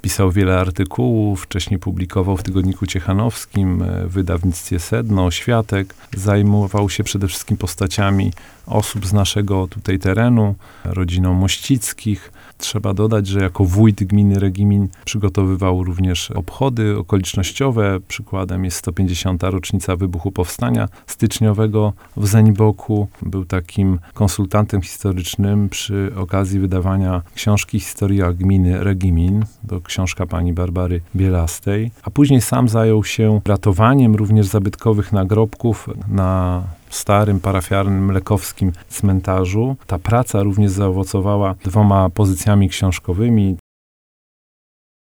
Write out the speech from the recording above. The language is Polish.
Pisał wiele artykułów, wcześniej publikował w Tygodniku Ciechanowskim, w wydawnictwie Sedno, Światek. Zajmował się przede wszystkim postaciami osób z naszego tutaj terenu, rodziną Mościckich. Trzeba dodać, że jako wójt gminy Regimin przygotowywał również obchody okolicznościowe. Przykładem jest 150. rocznica wybuchu Powstania Styczniowego w Zeńboku. Był takim konsultantem historycznym przy okazji wydawania książki Historia gminy Regimin. To książka pani Barbary Bielastej. A później sam zajął się ratowaniem również zabytkowych nagrobków na starym, parafialnym, lekowskim cmentarzu. Ta praca również zaowocowała 2 pozycjami książkowymi.